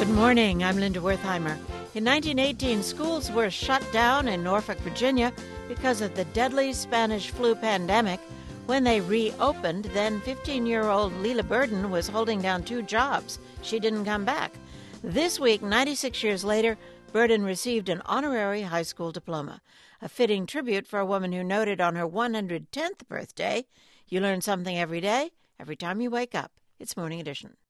Good morning. I'm Linda Wertheimer. In 1918, schools were shut down in Norfolk, Virginia because of the deadly Spanish flu pandemic. When they reopened, then 15-year-old Leila Burden was holding down 2 jobs. She didn't come back. This week, 96 years later, Burden received an honorary high school diploma, a fitting tribute for a woman who noted on her 110th birthday, you learn something every day, every time you wake up. It's Morning Edition.